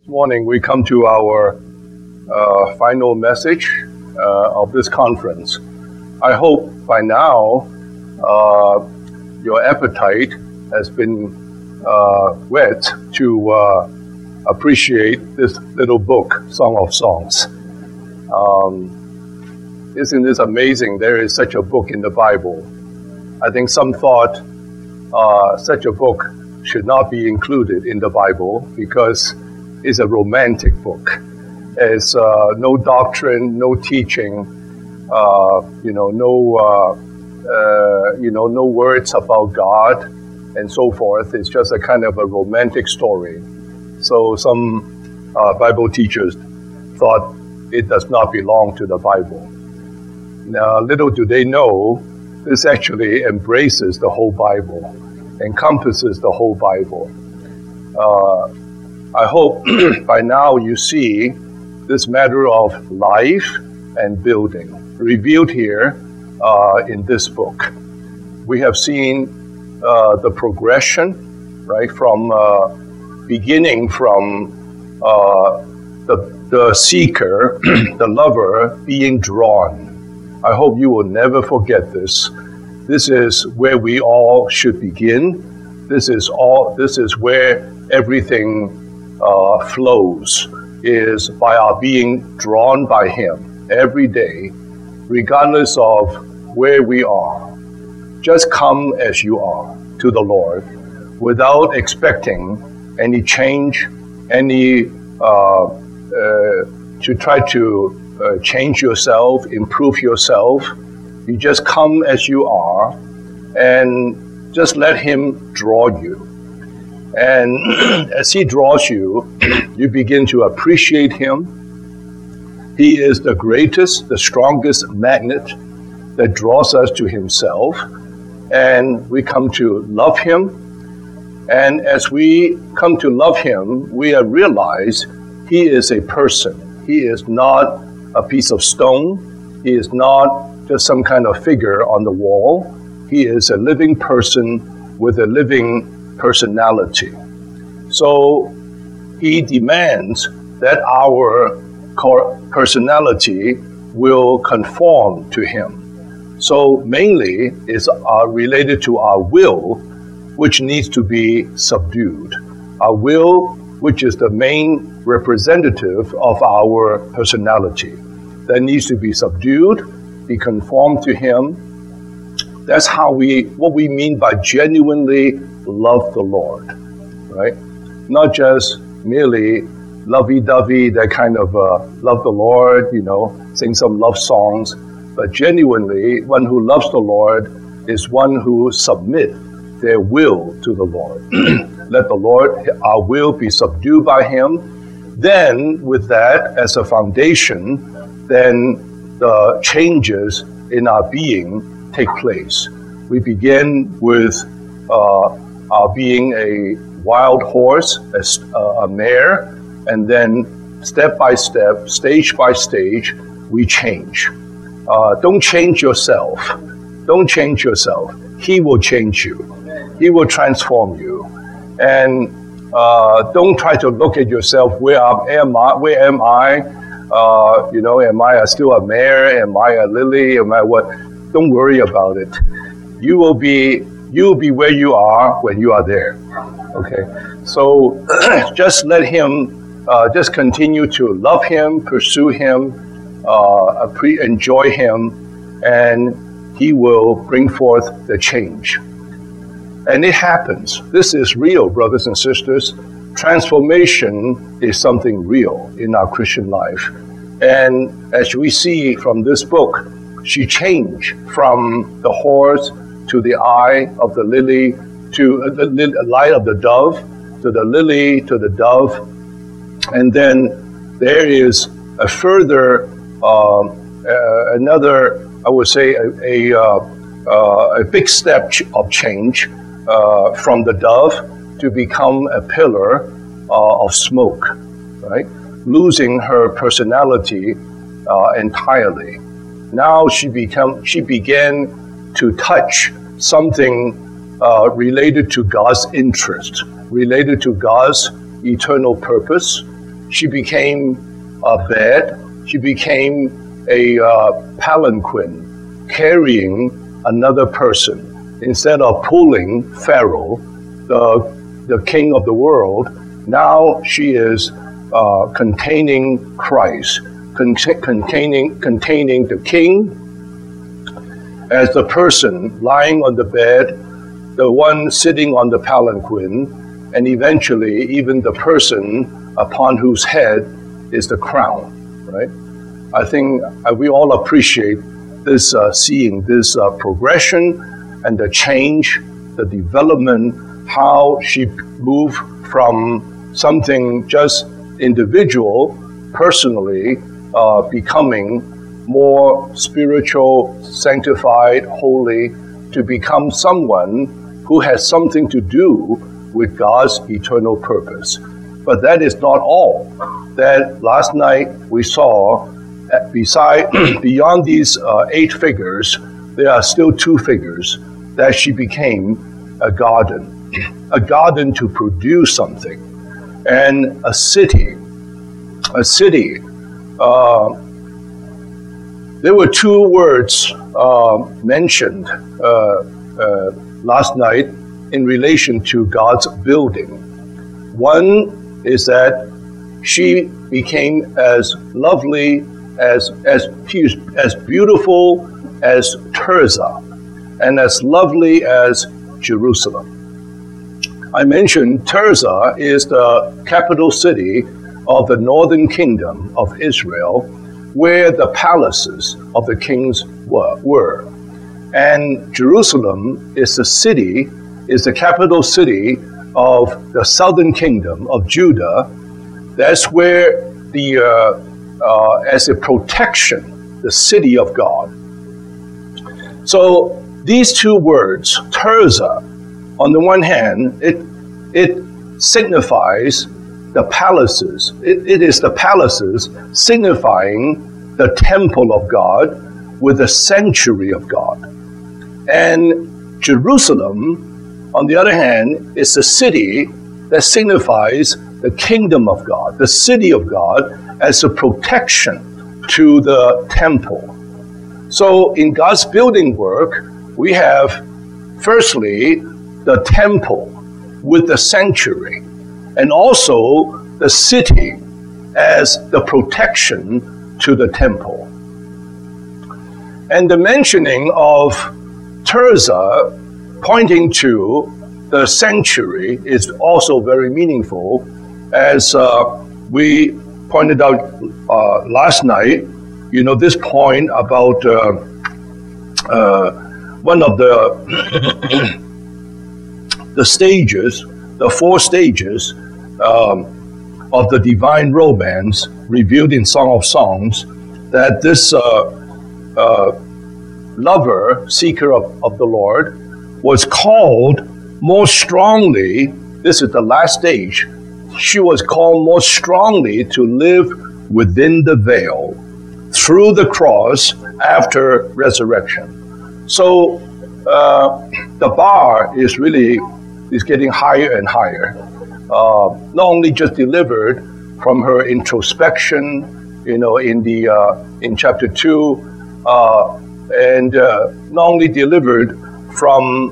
This morning we come to our final message of this conference. I hope by now your appetite has been whet to appreciate this little book, Song of Songs. Isn't this amazing? There is such a book in the Bible. I think some thought such a book should not be included in the Bible because it's a romantic book. It's no doctrine, no teaching, no words about God and so forth. It's just a kind of a romantic story. So some Bible teachers thought it does not belong to the Bible. Now, little do they know, this actually embraces the whole Bible, encompasses the whole Bible. I hope by now you see this matter of life and building revealed here in this book. We have seen the progression, right, from beginning from the seeker, the lover, being drawn. I hope you will never forget this. This is where we all should begin. This is where everything flows, is by our being drawn by Him every day, regardless of where we are. Just come as you are to the Lord without expecting any change, any to try to change yourself, improve yourself. You just come as you are and just let Him draw you. And as He draws you, you begin to appreciate Him. He is the greatest, the strongest magnet that draws us to Himself. And we come to love Him. And as we come to love Him, we realize He is a person. He is not a piece of stone. He is not just some kind of figure on the wall. He is a living person with a living personality. So He demands that our personality will conform to Him. So mainly is related to our will, which needs to be subdued. Our will, which is the main representative of our personality, that needs to be subdued, be conformed to Him. That's what we mean by genuinely love the Lord, right? Not just merely lovey-dovey, that kind of love the Lord, sing some love songs, but genuinely, one who loves the Lord is one who submits their will to the Lord. Let the Lord, our will, be subdued by Him. Then, with that as a foundation, then the changes in our being take place. We begin with our being a wild horse, a mare, and then step by step, stage by stage, we change. Don't change yourself. Don't change yourself. He will change you. He will transform you. And don't try to look at yourself. Where am I? Am I still a mare? Am I a lily? Am I what? Don't worry about it. You will be where you are when you are there. Okay. So just let Him, just continue to love Him, pursue Him, enjoy Him, and He will bring forth the change. And it happens. This is real, brothers and sisters. Transformation is something real in our Christian life. And as we see from this book, she changed from the horse to the eye of the lily, to the light of the dove, to the lily, to the dove. And then there is a further, another, I would say, a big step of change from the dove to become a pillar of smoke, right? Losing her personality entirely. Now she began to touch something related to God's interest, related to God's eternal purpose, she became a bed. She became a palanquin carrying another person. Instead of pulling Pharaoh, the king of the world, now she is containing Christ, containing the king as the person lying on the bed, the one sitting on the palanquin, and eventually even the person upon whose head is the crown, right? I think we all appreciate this, seeing this progression and the change, the development, how she moved from something just individual, personally, becoming more spiritual, sanctified, holy, to become someone who has something to do with God's eternal purpose. But that is not all. That last night we saw, beyond these 8 figures, there are still 2 figures, that she became a garden to produce something, and a city. There were 2 words mentioned last night in relation to God's building. One is that she became as lovely, as beautiful as Tirzah, and as lovely as Jerusalem. I mentioned Tirzah is the capital city of the northern kingdom of Israel, where the palaces of the kings were. And Jerusalem is the capital city of the southern kingdom of Judah. That's where as a protection, the city of God. So these 2 words, Tirzah, on the one hand, it signifies the palaces. It is the palaces signifying the temple of God with the sanctuary of God. And Jerusalem, on the other hand, is the city that signifies the kingdom of God, the city of God, as a protection to the temple. So in God's building work, we have, firstly, the temple with the sanctuary, and also the city as the protection to the temple. And the mentioning of Tirzah pointing to the sanctuary is also very meaningful, as we pointed out last night. You know, this point about one of the stages, the 4 stages of the divine romance revealed in Song of Songs, that this lover, seeker of the Lord, was called more strongly. This is the last stage. She was called more strongly to live within the veil through the cross after resurrection. So the bar is getting higher and higher. Not only just delivered from her introspection, in chapter 2, and not only delivered from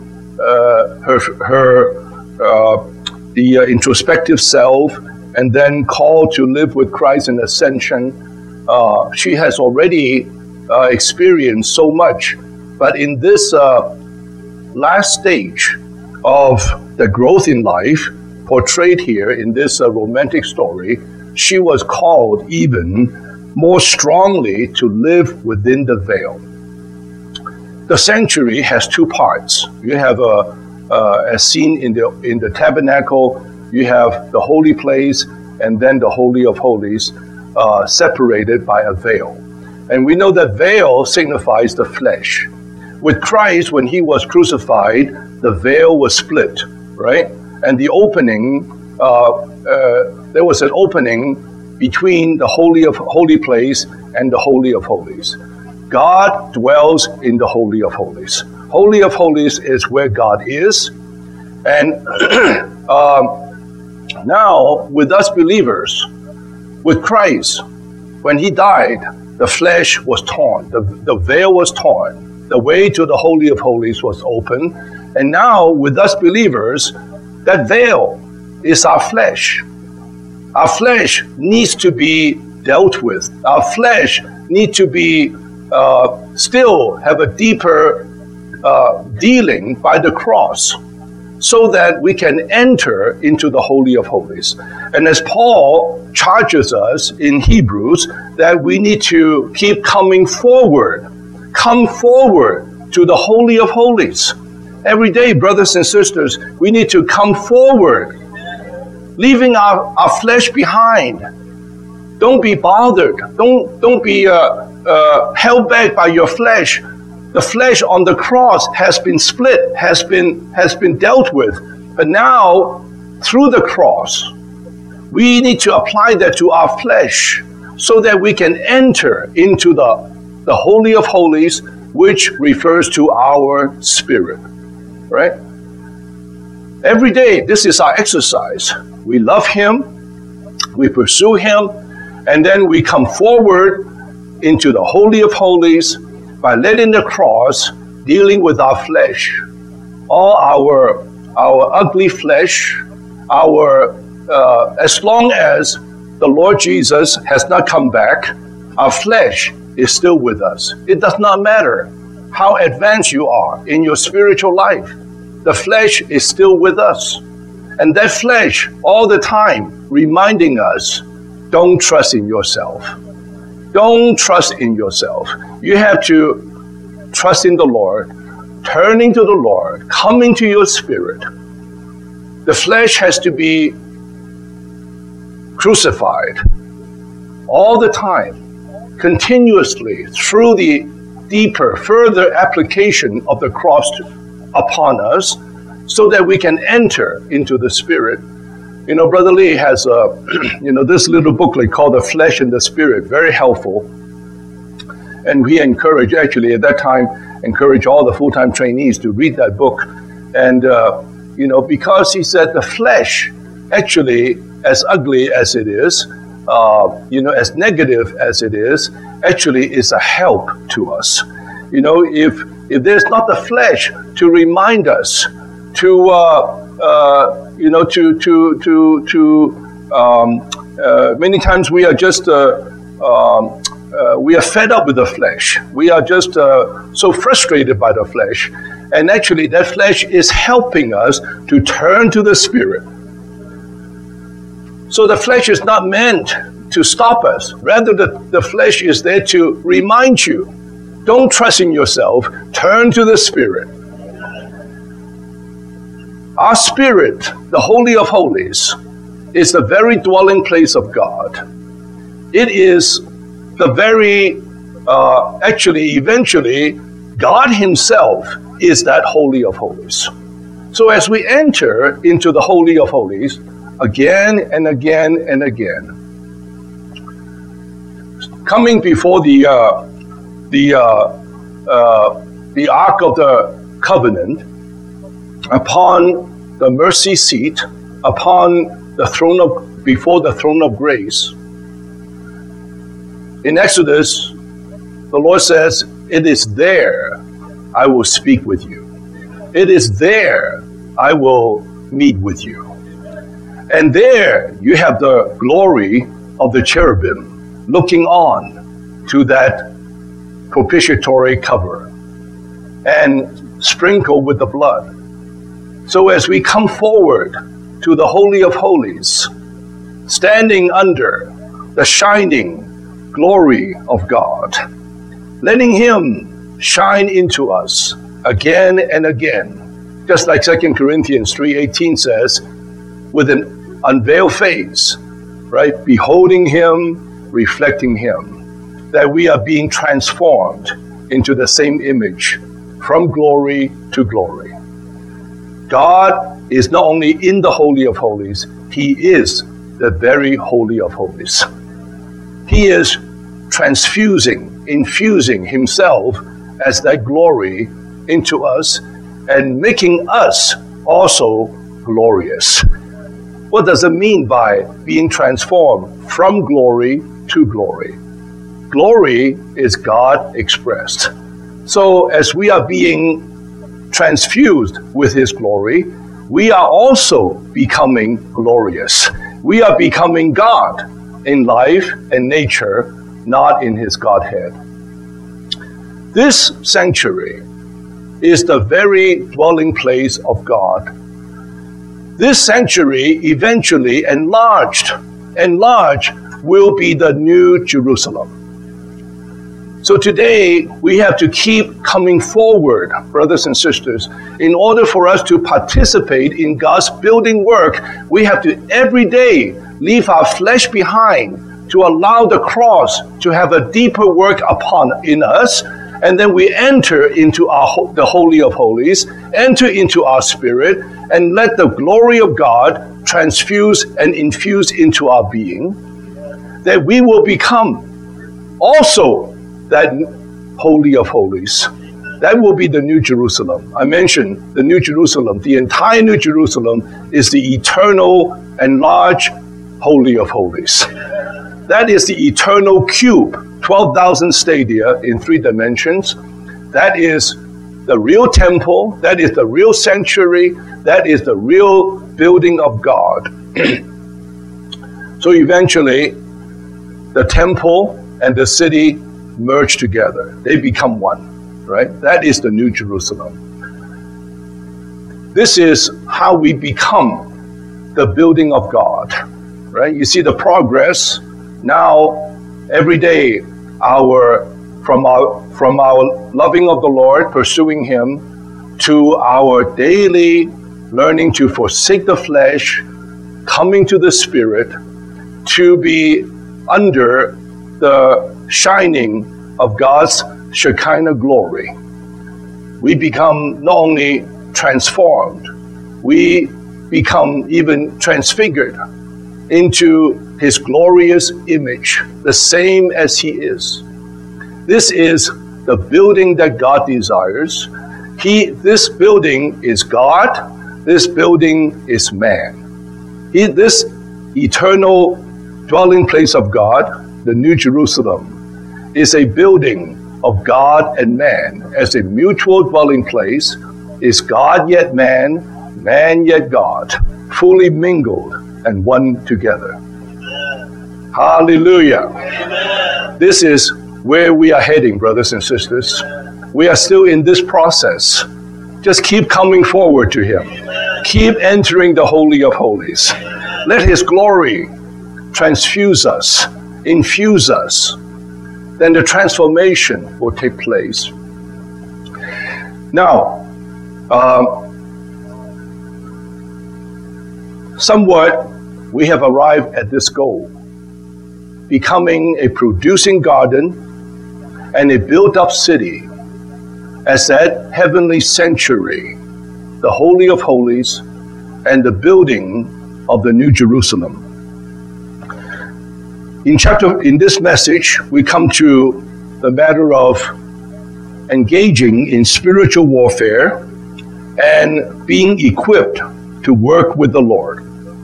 the introspective self, and then called to live with Christ in ascension. She has already experienced so much, but in this last stage of the growth in life, portrayed here in this romantic story, she was called even more strongly to live within the veil. The sanctuary has 2 parts. You have as seen in the tabernacle, you have the holy place, and then the Holy of Holies, separated by a veil. And we know that veil signifies the flesh. With Christ, when he was crucified, the veil was split, right? And the opening, there was an opening between the holy place and the Holy of Holies. God dwells in the Holy of Holies. Holy of Holies is where God is. And now, with us believers, With Christ, when he died, the flesh was torn, the veil was torn, the way to the Holy of Holies was open, and now with us believers, that veil is our flesh. Our flesh needs to be dealt with. Our flesh needs to be still have a deeper dealing by the cross, so that we can enter into the Holy of Holies. And as Paul charges us in Hebrews, that we need to keep coming forward. Come forward to the Holy of Holies. Every day, brothers and sisters, we need to come forward, leaving our flesh behind. Don't be bothered. Don't be held back by your flesh. The flesh on the cross has been split, has been dealt with. But now, through the cross, we need to apply that to our flesh so that we can enter into the Holy of Holies, which refers to our spirit. Right? Every day, this is our exercise. We love Him, we pursue Him, and then we come forward into the Holy of Holies by letting the cross dealing with our flesh, all our ugly flesh, as long as the Lord Jesus has not come back, our flesh is still with us. It does not matter how advanced you are in your spiritual life. The flesh is still with us. And that flesh all the time reminding us, don't trust in yourself. Don't trust in yourself. You have to trust in the Lord, turning to the Lord, coming to your spirit. The flesh has to be crucified all the time, continuously, through the deeper, further application of the cross upon us, so that we can enter into the spirit. You know, Brother Lee has this little booklet called The Flesh and the Spirit, very helpful. And we encourage, actually at that time, encourage all the full-time trainees to read that book. And, because he said the flesh, actually, as ugly as it is, as negative as it is, actually is a help to us. If there's not the flesh to remind us, many times we are just we are fed up with the flesh. We are just so frustrated by the flesh, and actually that flesh is helping us to turn to the Spirit. So the flesh is not meant to stop us. Rather, the flesh is there to remind you, don't trust in yourself, turn to the Spirit. Our spirit, the Holy of Holies, is the very dwelling place of God. It is the very, eventually, God Himself is that Holy of Holies. So as we enter into the Holy of Holies, again and again and again, coming before the Ark of the Covenant, upon the mercy seat, upon the throne before the throne of grace. In Exodus, the Lord says, "It is there I will speak with you. It is there I will meet with you." And there you have the glory of the cherubim looking on to that propitiatory cover and sprinkled with the blood. So as we come forward to the Holy of Holies, standing under the shining glory of God, letting Him shine into us again and again, just like 2 Corinthians 3:18 says, with an unveiled face, right? Beholding Him, reflecting Him, that we are being transformed into the same image from glory to glory. God is not only in the Holy of Holies, He is the very Holy of Holies. He is infusing Himself as that glory into us and making us also glorious. What does it mean by being transformed from glory to glory? Glory is God expressed. So as we are being transfused with His glory, we are also becoming glorious. We are becoming God in life and nature, not in His Godhead. This sanctuary is the very dwelling place of God. This sanctuary eventually enlarged will be the New Jerusalem. So today, we have to keep coming forward, brothers and sisters. In order for us to participate in God's building work, we have to every day leave our flesh behind to allow the cross to have a deeper work in us. And then we enter into the Holy of Holies, enter into our spirit, and let the glory of God transfuse and infuse into our being, that we will become also that Holy of Holies. That will be the New Jerusalem. I mentioned the New Jerusalem. The entire New Jerusalem is the eternal and large Holy of Holies. That is the eternal cube, 12,000 stadia in 3 dimensions. That is the real temple. That is the real sanctuary. That is the real building of God. So eventually, the temple and the city merge together. They become one, right? That is the New Jerusalem. This is how we become the building of God, right? You see the progress. Now, every day, from our loving of the Lord, pursuing Him, to our daily learning to forsake the flesh, coming to the Spirit, to be under the shining of God's Shekinah glory. We become not only transformed, we become even transfigured into His glorious image, the same as He is. This is the building that God desires. This building is God. This building is man. This eternal dwelling place of God, the New Jerusalem, is a building of God and man as a mutual dwelling place. Is God yet man, man yet God, fully mingled and one together. Hallelujah. Amen. This is where we are heading, brothers and sisters. We are still in this process. Just keep coming forward to Him. Keep entering the Holy of Holies. Let His glory transfuse us, infuse us. Then the transformation will take place. Now, somewhat we have arrived at this goal, becoming a producing garden and a built-up city as that heavenly sanctuary, the Holy of Holies, and the building of the New Jerusalem. In this message, we come to the matter of engaging in spiritual warfare and being equipped to work with the Lord.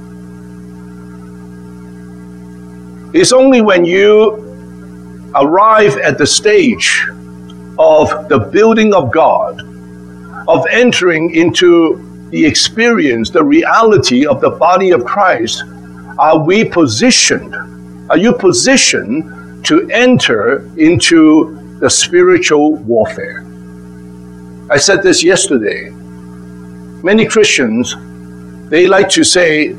It's only when you arrive at the stage of the building of God, of entering into the experience, the reality of the body of Christ, are you positioned to enter into the spiritual warfare? I said this yesterday. Many Christians, they like to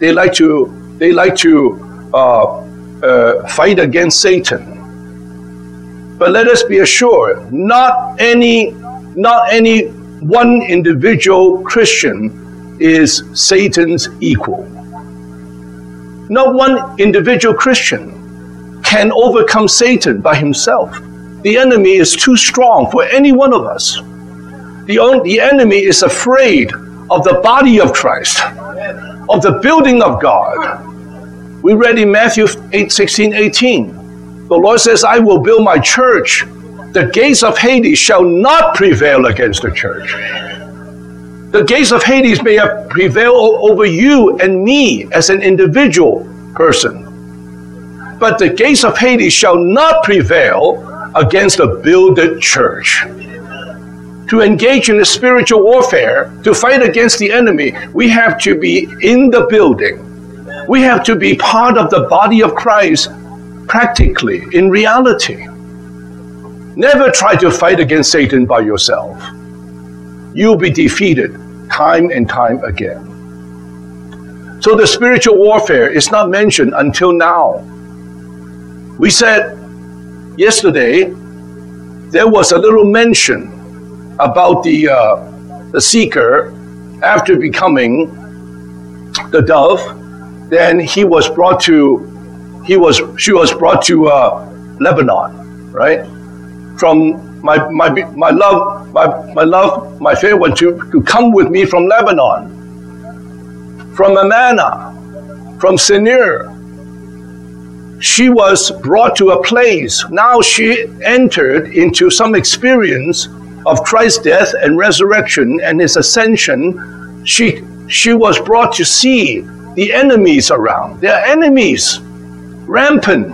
fight against Satan. But let us be assured, not any one individual Christian is Satan's equal. Not one individual Christian can overcome Satan by himself. The enemy is too strong for any one of us. The enemy is afraid of the body of Christ, of the building of God. We read in Matthew 8:16-18. The Lord says, I will build my church. The gates of Hades shall not prevail against the church. The gates of Hades may have prevailed over you and me as an individual person. But the gates of Hades shall not prevail against a builded church. To engage in the spiritual warfare, to fight against the enemy, we have to be in the building. We have to be part of the body of Christ practically, in reality. Never try to fight against Satan by yourself. You'll be defeated time and time again. So the spiritual warfare is not mentioned until now. We said yesterday there was a little mention about the seeker after becoming the dove. Then she was brought to Lebanon, right? From my fair one to come with me from Lebanon, from Amana, from Senir. She was brought to a place. Now she entered into some experience of Christ's death and resurrection and his ascension. She was brought to see the enemies around. There are enemies, rampant,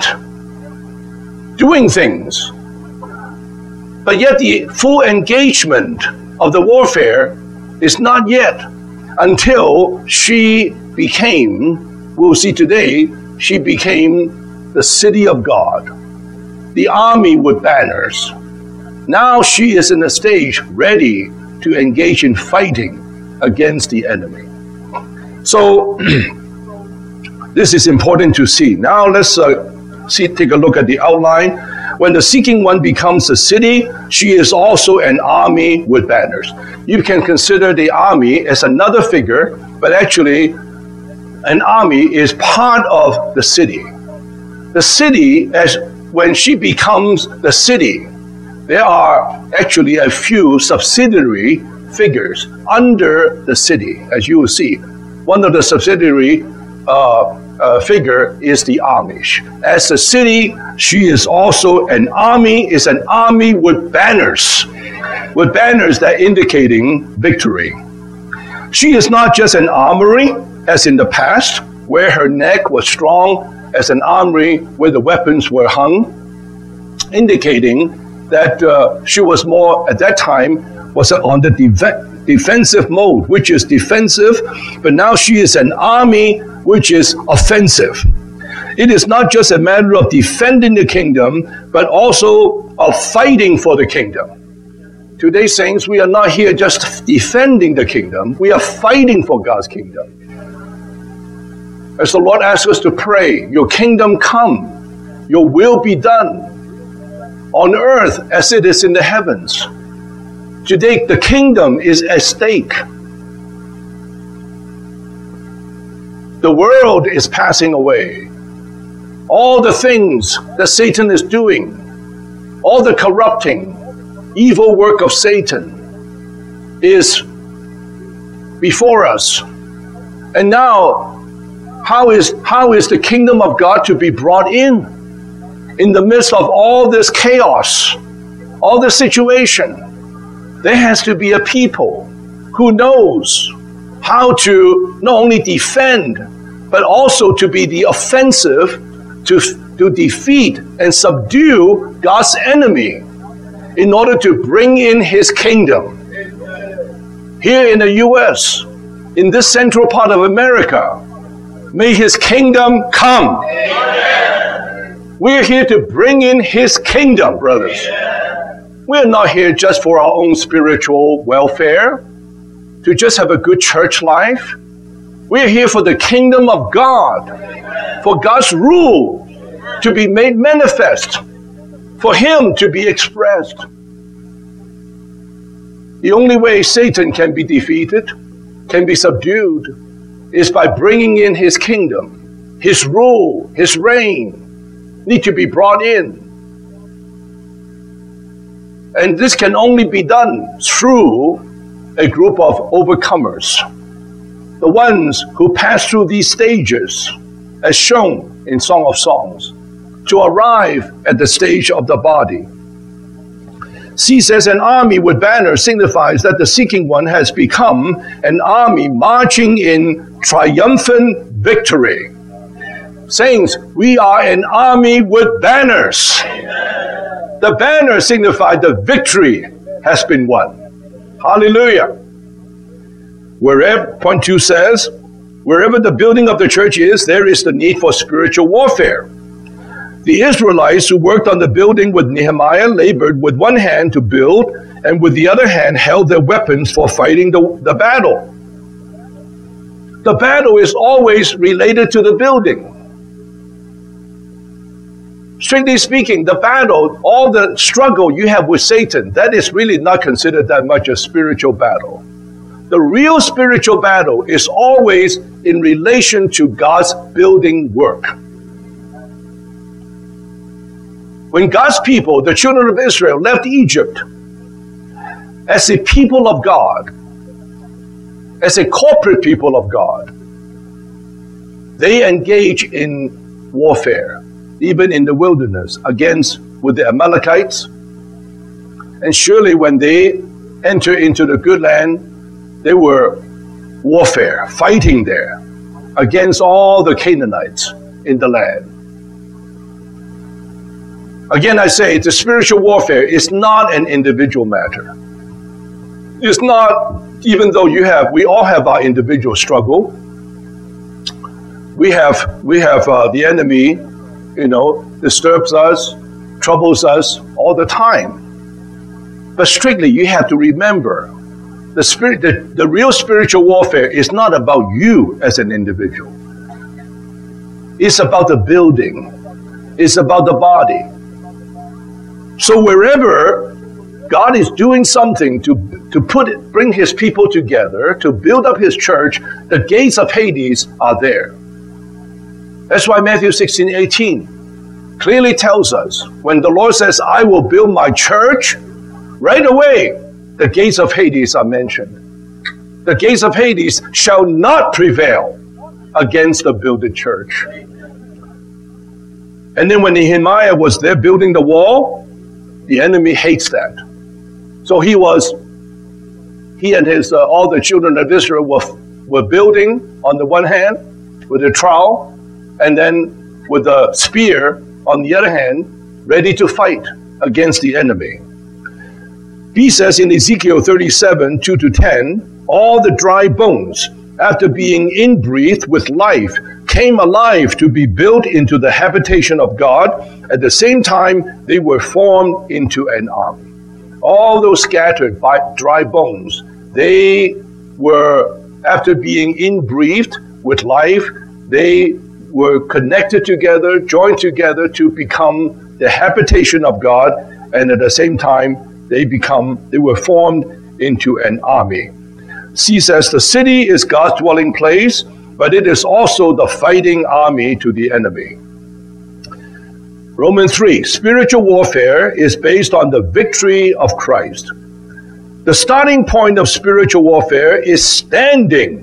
doing things. But yet the full engagement of the warfare is not yet until she became, we'll see today, she became the city of God, the army with banners. Now she is in a stage ready to engage in fighting against the enemy. So this is important to see. Now let's take a look at the outline. When the seeking one becomes a city, she is also an army with banners. You can consider the army as another figure, but actually an army is part of the city. The city, as when she becomes the city, there are actually a few subsidiary figures under the city, as you will see. One of the subsidiary figure is the army. As a city, she is also an army with banners that indicating victory. She is not just an armory, as in the past, where her neck was strong as an armory where the weapons were hung, indicating that she was more, at that time, was on the defensive mode, which is defensive, but now she is an army which is offensive. It is not just a matter of defending the kingdom, but also of fighting for the kingdom. Today, saints, we are not here just defending the kingdom, we are fighting for God's kingdom. As the Lord asks us to pray, your kingdom come, your will be done on earth as it is in the heavens. Today, the kingdom is at stake. The world is passing away. All the things that Satan is doing, all the corrupting, evil work of Satan is before us. And now, how is the kingdom of God to be brought in the midst of all this chaos, all this situation? There has to be a people who knows how to not only defend, but also to be the offensive, to defeat and subdue God's enemy in order to bring in his kingdom. Here in the U.S., in this central part of America, may his kingdom come. Amen. We're here to bring in his kingdom, brothers. Amen. We're not here just for our own spiritual welfare, to just have a good church life. We're here for the kingdom of God, for God's rule to be made manifest, for him to be expressed. The only way Satan can be defeated, can be subdued, is by bringing in his kingdom. His rule, his reign need to be brought in. And this can only be done through a group of overcomers. The ones who pass through these stages, as shown in Song of Songs, to arrive at the stage of the body. Sees as an army with banners signifies that the seeking one has become an army marching in triumphant victory. Saints, we are an army with banners. The banner signifies the victory has been won. Hallelujah. Wherever, point 2 says, wherever the building of the church is, there is the need for spiritual warfare. The Israelites who worked on the building with Nehemiah labored with one hand to build and with the other hand held their weapons for fighting the battle. The battle is always related to the building. Strictly speaking, the battle, all the struggle you have with Satan, that is really not considered that much a spiritual battle. The real spiritual battle is always in relation to God's building work. When God's people, the children of Israel, left Egypt as a people of God, as a corporate people of God, they engage in warfare, even in the wilderness, with the Amalekites. And surely when they enter into the good land, they were warfare, fighting there against all the Canaanites in the land. Again, I say, the spiritual warfare is not an individual matter. It's not, even though we all have our individual struggle. We have the enemy, disturbs us, troubles us all the time. But strictly, you have to remember, the real spiritual warfare is not about you as an individual. It's about the building. It's about the body. So wherever God is doing something to bring his people together, to build up his church, the gates of Hades are there. That's why Matthew 16:18 clearly tells us, when the Lord says, I will build my church, right away, the gates of Hades are mentioned. The gates of Hades shall not prevail against the builded church. And then when Nehemiah was there building the wall, the enemy hates that. So he and all the children of Israel were building on the one hand with a trowel, and then with the spear on the other hand, ready to fight against the enemy. He says in Ezekiel 37, 2-10, all the dry bones, after being inbreathed with life, came alive to be built into the habitation of God. At the same time, they were formed into an army. All those scattered dry bones, they were, after being inbreathed with life, they were connected together, joined together to become the habitation of God, and at the same time, they were formed into an army. C says the city is God's dwelling place, but it is also the fighting army to the enemy. Romans 3, spiritual warfare is based on the victory of Christ. The starting point of spiritual warfare is standing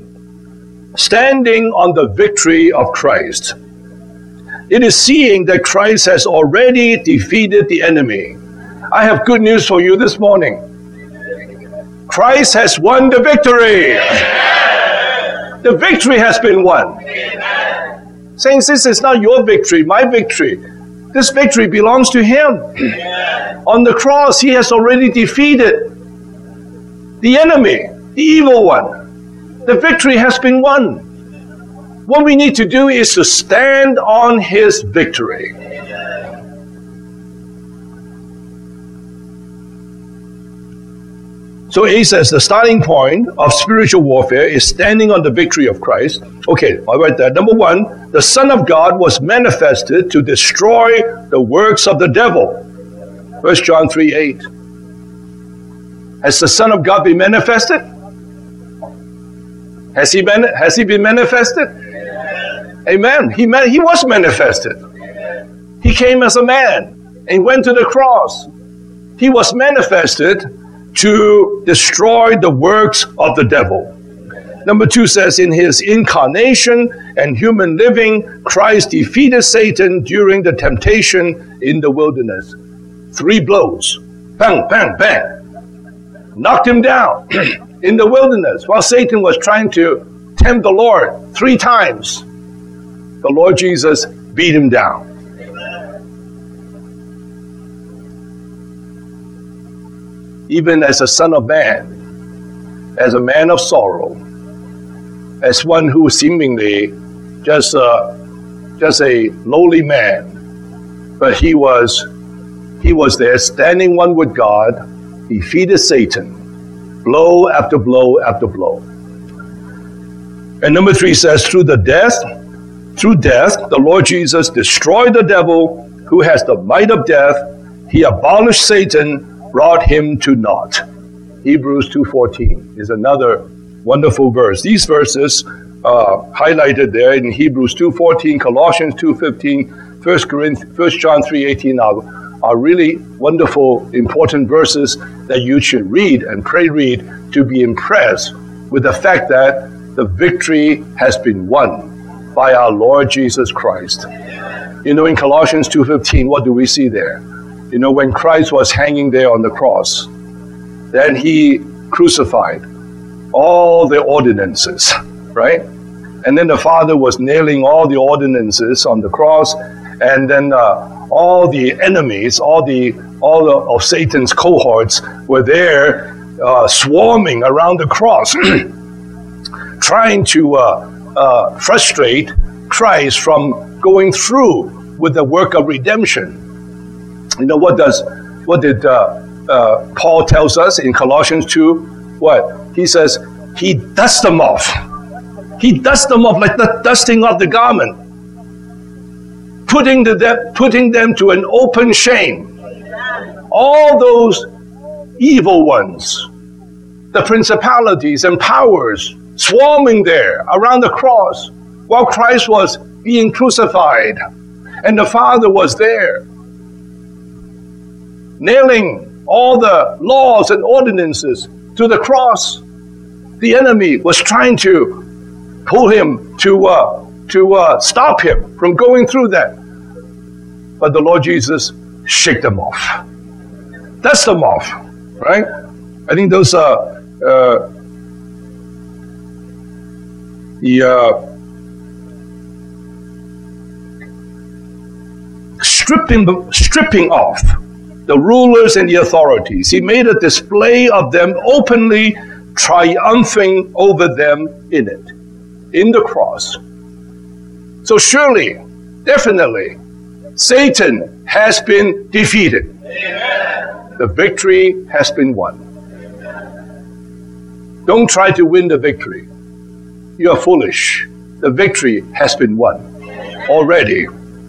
on the victory of Christ. It is seeing that Christ has already defeated the enemy. I have good news for you this morning. Christ has won the victory. Amen. The victory has been won. Amen. Saints, this is not your victory, my victory. This victory belongs to him. Amen. On the cross, he has already defeated the enemy, the evil one. The victory has been won. What we need to do is to stand on his victory. So A says the starting point of spiritual warfare is standing on the victory of Christ. Okay, I'll write that. Number 1, the Son of God was manifested to destroy the works of the devil. 1 John 3:8. Has the Son of God been manifested? Has he been manifested? Amen. He was manifested. He came as a man and went to the cross. He was manifested to destroy the works of the devil. Number 2 says, in his incarnation and human living, Christ defeated Satan during the temptation in the wilderness. 3 blows. Bang, bang, bang. Knocked him down in the wilderness while Satan was trying to tempt the Lord 3 times. The Lord Jesus beat him down. Even as a son of man, as a man of sorrow, as one who seemingly just a lowly man, but he was there standing one with God. He defeated Satan, blow after blow after blow. And number 3 says, through death, the Lord Jesus destroyed the devil who has the might of death. He abolished Satan, brought him to naught. Hebrews 2:14 is another wonderful verse. These verses highlighted there in Hebrews 2:14, Colossians 2:15, 1 John 3:18 are really wonderful, important verses that you should read and pray read to be impressed with the fact that the victory has been won by our Lord Jesus Christ. You know, in Colossians 2:15, what do we see there? You know, when Christ was hanging there on the cross, then he crucified all the ordinances, right? And then the Father was nailing all the ordinances on the cross, and then all the enemies, all of Satan's cohorts were there swarming around the cross, trying to frustrate Christ from going through with the work of redemption. You know, what did Paul tells us in Colossians 2? What? He says, he dusts them off. He dusts them off like the dusting of the garment, putting them to an open shame. All those evil ones, the principalities and powers swarming there around the cross while Christ was being crucified, and the Father was there, nailing all the laws and ordinances to the cross. The enemy was trying to pull him to stop him from going through that. But the Lord Jesus shook them off. Dust them off, right? I think those are stripping off the rulers and the authorities. He made a display of them openly, triumphing over them in it, in the cross. So surely, definitely, Satan has been defeated. Amen. The victory has been won. Don't try to win the victory. You are foolish. The victory has been won already.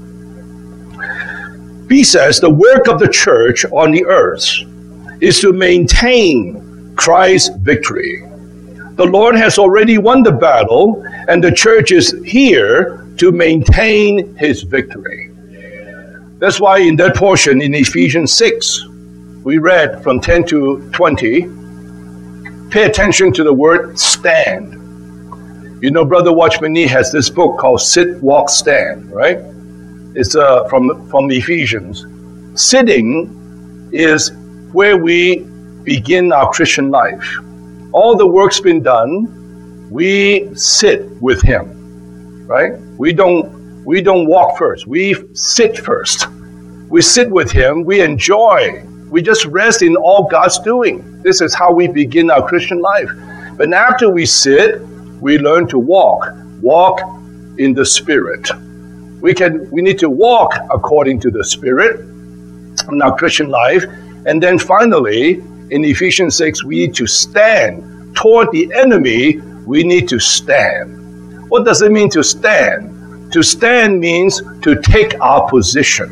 B says the work of the church on the earth is to maintain Christ's victory. The Lord has already won the battle, and the church is here to maintain his victory. That's why in that portion in Ephesians 6, we read from 10 to 20, pay attention to the word stand. You know, Brother Watchman Nee has this book called Sit, Walk, Stand, right? It's from Ephesians. Sitting is where we begin our Christian life. All the work's been done. We sit with him, right? We don't walk first. We sit first. We sit with him. We enjoy. We just rest in all God's doing. This is how we begin our Christian life. But after we sit, we learn to walk in the Spirit. We need to walk according to the Spirit in our Christian life. And then finally, in Ephesians 6, we need to stand. Toward the enemy, we need to stand. What does it mean to stand? To stand means to take our position.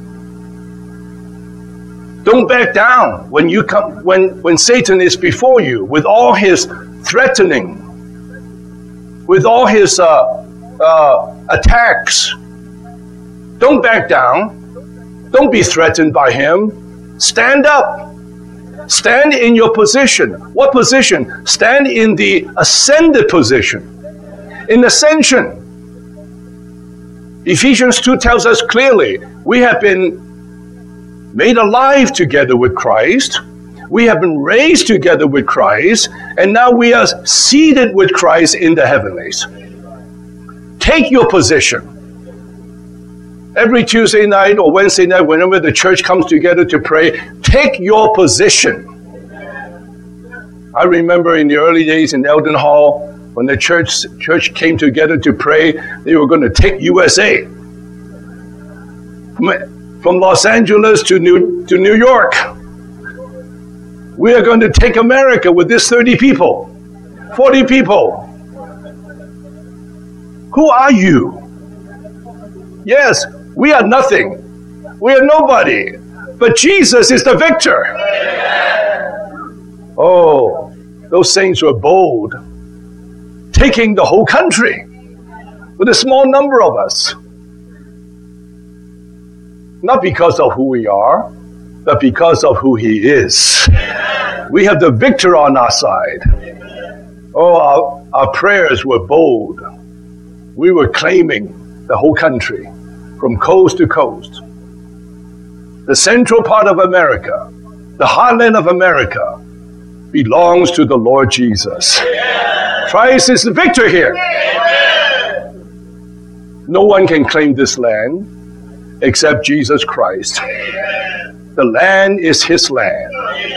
Don't back down when you come when Satan is before you with all his threatening, with all his attacks. Don't back down. Don't be threatened by him. Stand up. Stand in your position. What position? Stand in the ascended position. In ascension. Ephesians 2 tells us clearly, we have been made alive together with Christ. We have been raised together with Christ, and now we are seated with Christ in the heavenlies. Take your position. Every Tuesday night or Wednesday night, whenever the church comes together to pray, take your position. I remember in the early days in Eldon Hall, when the church came together to pray, they were going to take USA. From Los Angeles to New York. We are going to take America with this 30 people, 40 people. Who are you? Yes, we are nothing. We are nobody. But Jesus is the victor. Oh, those saints were bold, taking the whole country with a small number of us. Not because of who we are, but because of who He is. We have the victor on our side. Oh, our prayers were bold. We were claiming the whole country from coast to coast. The central part of America, the heartland of America, belongs to the Lord Jesus. Christ is the victor here. No one can claim this land except Jesus Christ. The land is His land.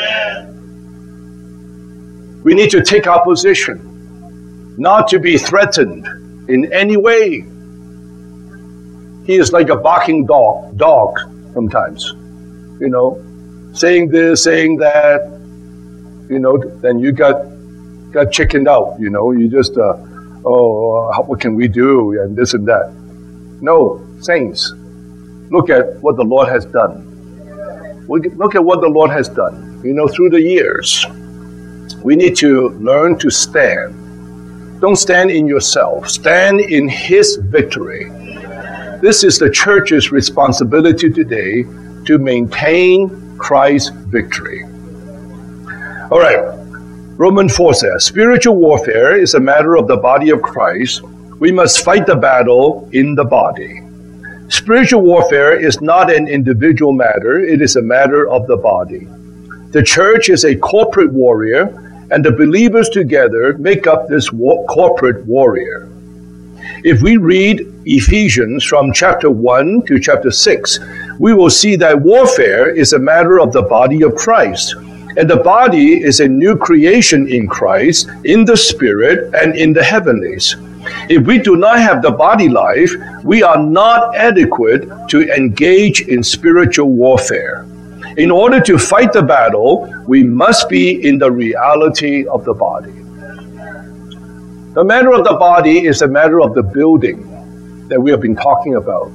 We need to take our position, not to be threatened in any way. He is like a barking dog sometimes, saying this, saying that, then you got chickened out, you just, what can we do, and this and that. No, saints, look at what the Lord has done. Look at what the Lord has done, through the years. We need to learn to stand. Don't stand in yourself. Stand in His victory. This is the church's responsibility today, to maintain Christ's victory. All right. Romans 4 says, spiritual warfare is a matter of the body of Christ. We must fight the battle in the body. Spiritual warfare is not an individual matter. It is a matter of the body. The church is a corporate warrior, and the believers together make up this corporate warrior. If we read Ephesians from chapter 1 to chapter 6, we will see that warfare is a matter of the body of Christ. And the body is a new creation in Christ, in the Spirit, and in the heavenlies. If we do not have the body life, we are not adequate to engage in spiritual warfare. In order to fight the battle, we must be in the reality of the body. The matter of the body is a matter of the building that we have been talking about.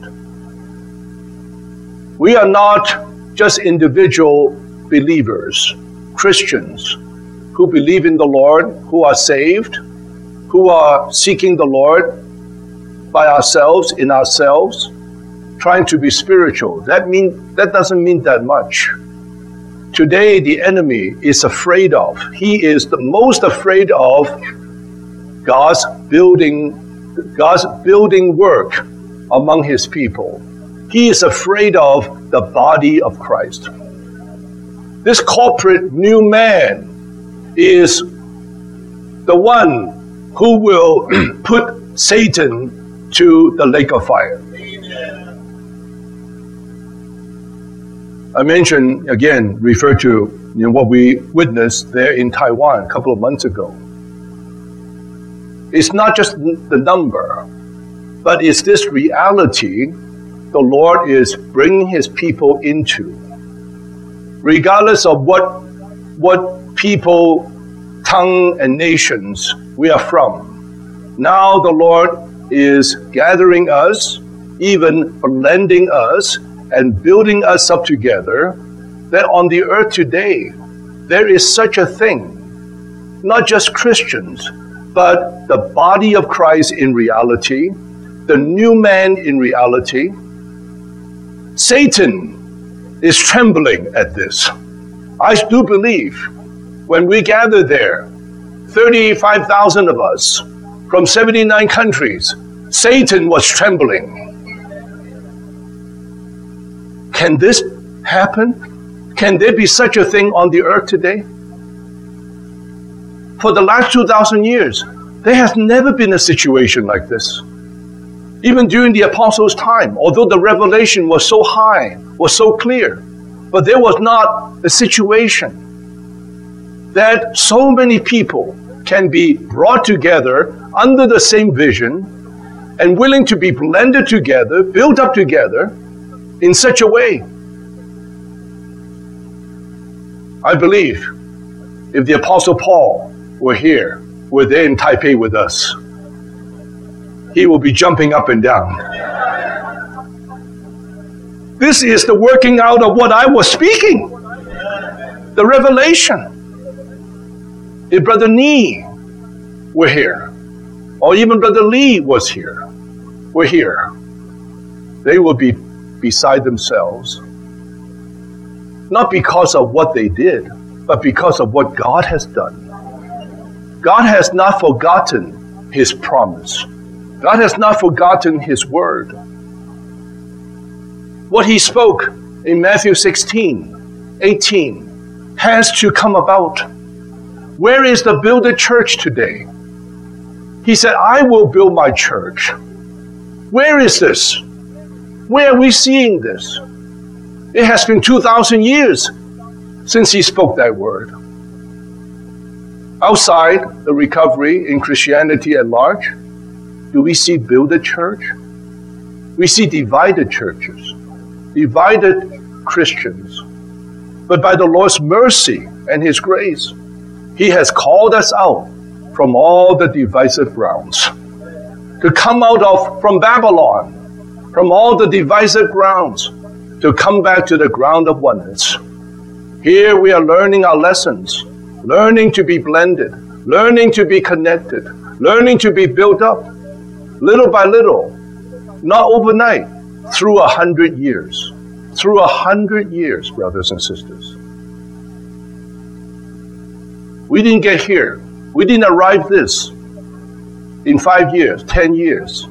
We are not just individual believers, Christians, who believe in the Lord, who are saved, who are seeking the Lord by ourselves, in ourselves, trying to be spiritual. That doesn't mean that much. Today, the enemy is afraid of. He is the most afraid of God's building work among His people. He is afraid of the body of Christ. This corporate new man is the one who will put Satan to the lake of fire. I mentioned, again, refer to what we witnessed there in Taiwan a couple of months ago. It's not just the number, but it's this reality the Lord is bringing His people into. Regardless of what people, tongue, and nations we are from, now the Lord is gathering us, even blending us, and building us up together, that on the earth today, there is such a thing, not just Christians, but the body of Christ in reality, the new man in reality. Satan is trembling at this. I do believe when we gather there, 35,000 of us from 79 countries, Satan was trembling. Can this happen? Can there be such a thing on the earth today? For the last 2,000 years, there has never been a situation like this. Even during the apostles' time, although the revelation was so high, was so clear, but there was not a situation that so many people can be brought together under the same vision and willing to be blended together, built up together in such a way. I believe if the Apostle Paul were here, were there in Taipei with us, he will be jumping up and down. This is the working out of what I was speaking. The revelation. If Brother Ni were here, or even Brother Lee was here, were here, they would be beside themselves. Not because of what they did, but because of what God has done. God has not forgotten His promise. God has not forgotten His word. What He spoke in Matthew 16:18 has to come about. Where is the builded church today? He said, I will build my church. Where is this? Where are we seeing this? It has been 2,000 years since He spoke that word. Outside the recovery in Christianity at large, do we see builded church? We see divided churches, divided Christians. But by the Lord's mercy and His grace, He has called us out from all the divisive grounds, to come out from Babylon, from all the divisive grounds, to come back to the ground of oneness. Here we are learning our lessons, learning to be blended, learning to be connected, learning to be built up, little by little, not overnight, through 100 years. Through 100 years, brothers and sisters. We didn't get here. We didn't arrive this in 5 years, 10 years.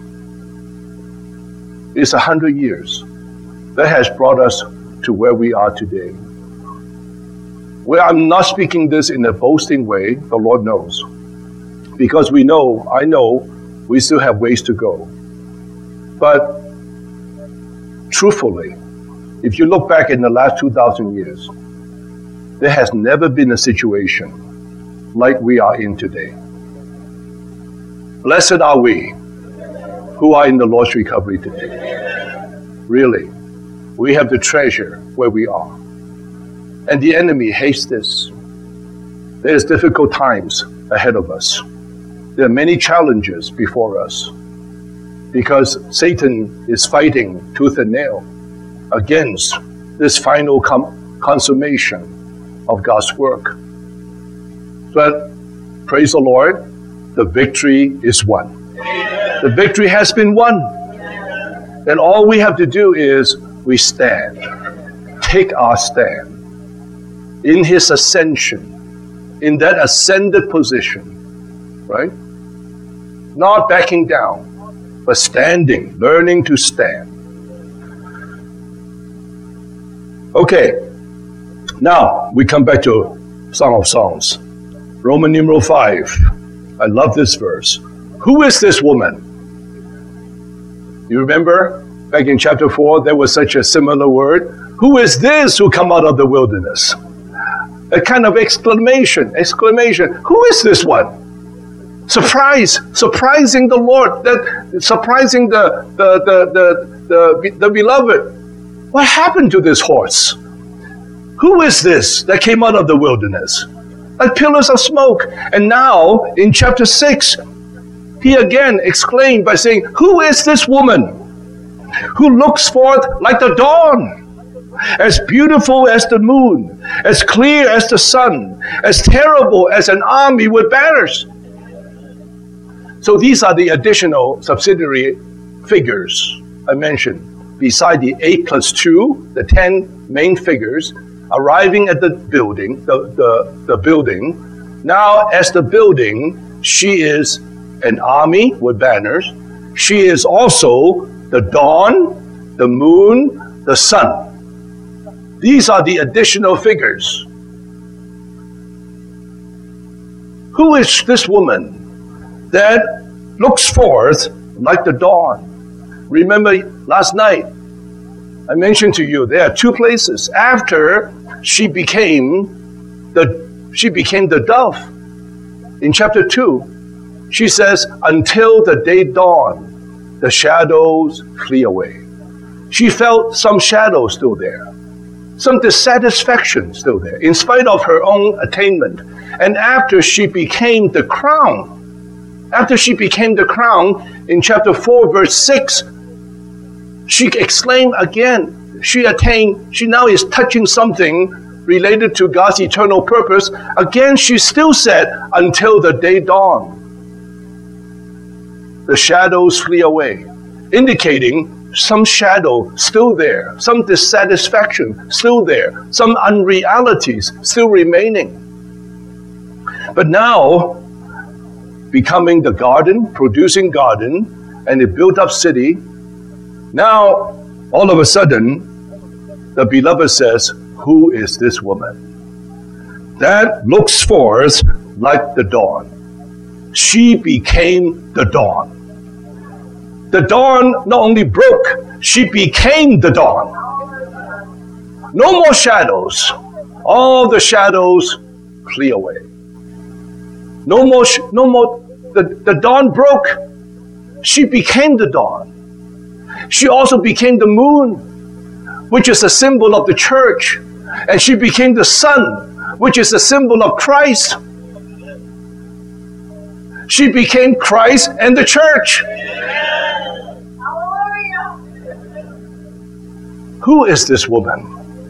It's 100 years that has brought us to where we are today. Well, I'm not speaking this in a boasting way, the Lord knows. Because I know, we still have ways to go. But truthfully, if you look back in the last 2,000 years, there has never been a situation like we are in today. Blessed are we who are in the Lord's recovery today. Really, we have the treasure where we are. And the enemy hates this. There's difficult times ahead of us. There are many challenges before us because Satan is fighting tooth and nail against this final consummation of God's work. But praise the Lord, the victory is won. The victory has been won. And all we have to do is we stand, take our stand in His ascension, in that ascended position, right? Not backing down, but standing, learning to stand. Okay, now we come back to Song of Songs. Roman numeral 5. I love this verse. Who is this woman? You remember back in chapter 4, there was such a similar word. Who is this who come out of the wilderness? A kind of exclamation. Who is this one? Surprising the Lord, surprising the beloved. What happened to this horse? Who is this that came out of the wilderness? Like pillars of smoke. And now, in chapter 6, he again exclaimed by saying, who is this woman who looks forth like the dawn, as beautiful as the moon, as clear as the sun, as terrible as an army with banners? So these are the additional subsidiary figures I mentioned, beside the 8 plus 2, the 10 main figures, arriving at the building, the building. Now, as the building, she is an army with banners. She is also the dawn, the moon, the sun. These are the additional figures. Who is this woman that looks forth like the dawn? Remember last night, I mentioned to you there are two places. After she became the dove. In chapter 2, she says, until the day dawned, the shadows flee away. She felt some shadows still there, some dissatisfaction still there, in spite of her own attainment. And after she became the crown, in chapter 4, verse 6, she exclaimed again, she now is touching something related to God's eternal purpose. Again, she still said, until the day dawned, the shadows flee away, indicating some shadow still there, some dissatisfaction still there, some unrealities still remaining. But now, becoming the garden, producing garden, and a built-up city, now, all of a sudden, the beloved says, who is this woman that looks forth like the dawn? She became the dawn. The dawn not only broke, she became the dawn. No more shadows. All the shadows flee away. No more. The dawn broke. She became the dawn. She also became the moon, which is a symbol of the church. And she became the sun, which is a symbol of Christ. She became Christ and the church. Who is this woman?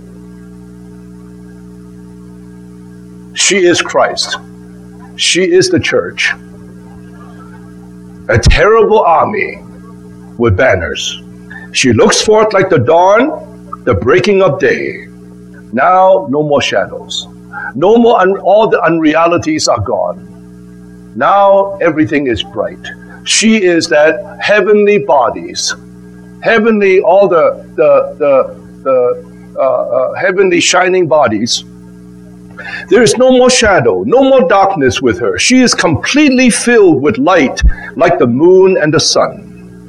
She is Christ. She is the church. A terrible army with banners. She looks forth like the dawn, the breaking of day. Now, no more shadows. No more, all the unrealities are gone. Now, everything is bright. She is that heavenly bodies, heavenly, all the heavenly shining bodies. There is no more shadow, no more darkness with her. She is completely filled with light, like the moon and the sun.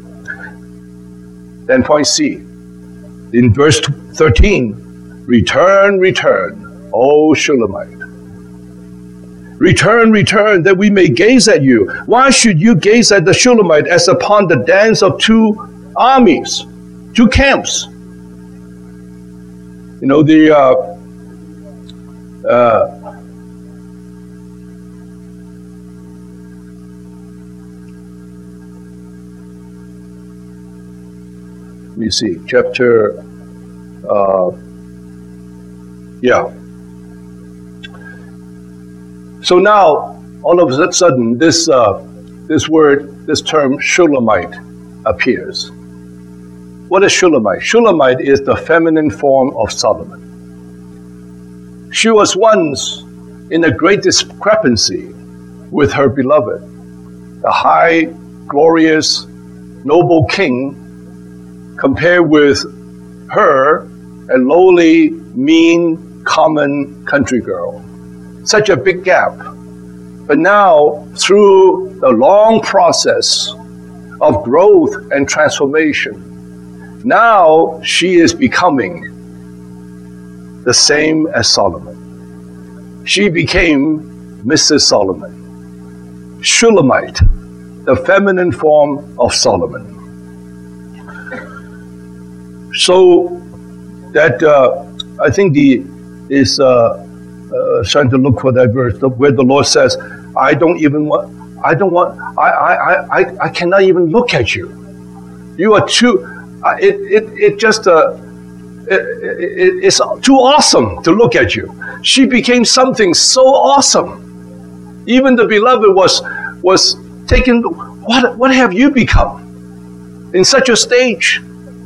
Then point C, in verse 13, return, return, O Shulamite. Return, return, that we may gaze at you. Why should you gaze at the Shulamite as upon the dance of two armies, two camps? You know, let me see, chapter, So now, all of a sudden, this term Shulamite appears. What is Shulamite? Shulamite is the feminine form of Solomon. She was once in a great discrepancy with her beloved, the high, glorious, noble king, compared with her, a lowly, mean, common country girl. Such a big gap. But now, through the long process of growth and transformation, now she is becoming the same as Solomon. She became Mrs. Solomon. Shulamite, the feminine form of Solomon. So that I think trying to look for that verse where the Lord says, I cannot even look at you. You are too, it's too awesome to look at you. She became something so awesome. Even the beloved was taken, what have you become in such a stage?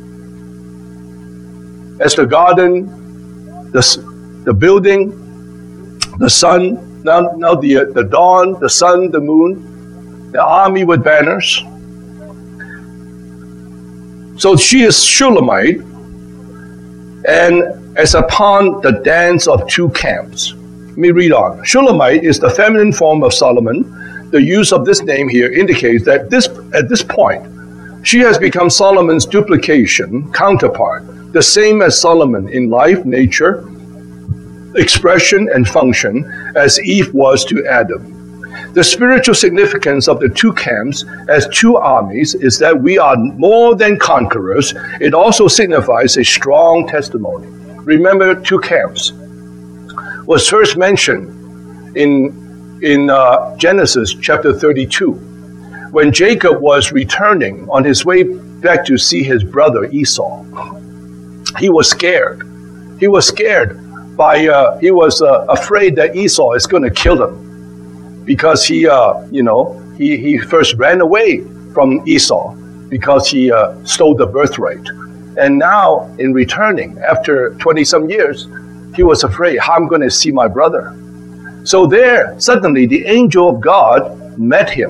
As the garden, the building, the sun, now the dawn, the sun, the moon, the army with banners. So she is Shulamite, and as upon the dance of two camps. Let me read on. Shulamite is the feminine form of Solomon. The use of this name here indicates that at this point, she has become Solomon's duplication, counterpart, the same as Solomon in life, nature, expression, and function as Eve was to Adam. The spiritual significance of the two camps as two armies is that we are more than conquerors. It also signifies a strong testimony. Remember, two camps was first mentioned in Genesis chapter 32, when Jacob was returning on his way back to see his brother Esau. He was scared. He was scared he was afraid that Esau is going to kill him, because he first ran away from Esau because he stole the birthright. And now, in returning, after 20-some years, he was afraid, how am I going to see my brother? So there, suddenly, the angel of God met him.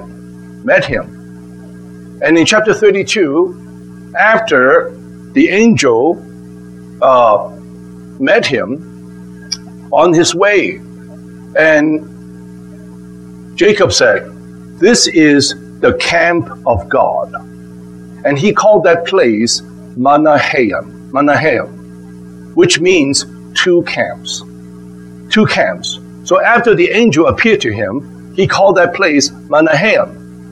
And in chapter 32, after the angel met him on his way, and Jacob said, this is the camp of God. And he called that place Mahanaim, which means two camps. Two camps. So after the angel appeared to him, he called that place Mahanaim.